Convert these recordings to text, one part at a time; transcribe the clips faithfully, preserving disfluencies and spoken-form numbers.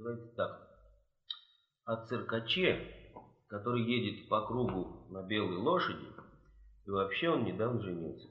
Называется так. О циркаче, который едет по кругу на белой лошади, и вообще он недавно женился.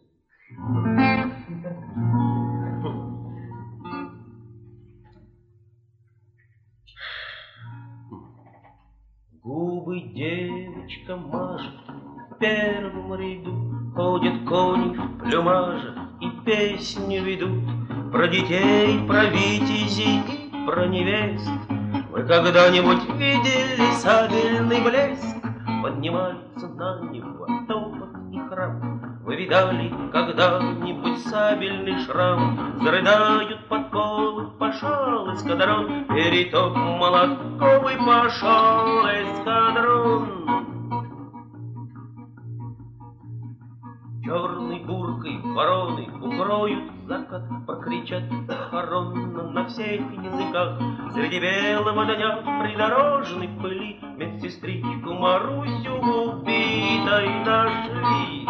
Губы девочка мажет в первом ряду, ходят кони в плюмаже и песню ведут про детей, про витязей и про невест. Вы когда-нибудь видели сабельный блеск? Поднимается на небо топот и храм. Вы видали когда-нибудь сабельный шрам? Зарыдают подковы, пошел эскадрон, перетоп молотковый пошел эскадрон. Черной буркой вороны укроют закат, прокричат похоронно на всех языках. Среди белого дня придорожной пыли медсестричку Марусю убитой нашли.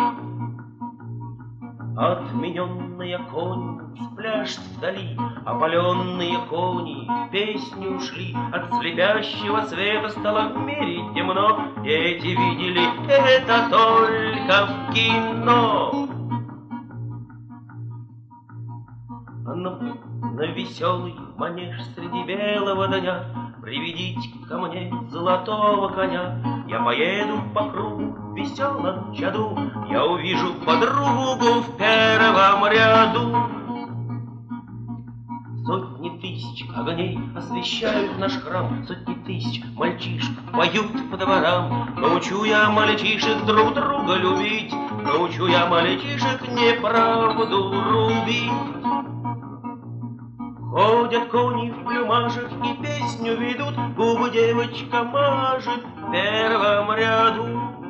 Отмененные кони спляшут вдали, опаленные кони в песню ушли. От слепящего света стало в мире темно, дети видели это только в кино. Но на веселый манеж среди белого дня приведите ко мне золотого коня. Я поеду по кругу в веселом чаду, я увижу подругу в первом ряду. Сотни тысяч огней освещают наш храм, сотни тысяч мальчишек поют по дворам. Научу я мальчишек друг друга любить, научу я мальчишек неправду рубить. Ходят кони в плюмажах и песню ведут, губы девочка мажет в первом ряду.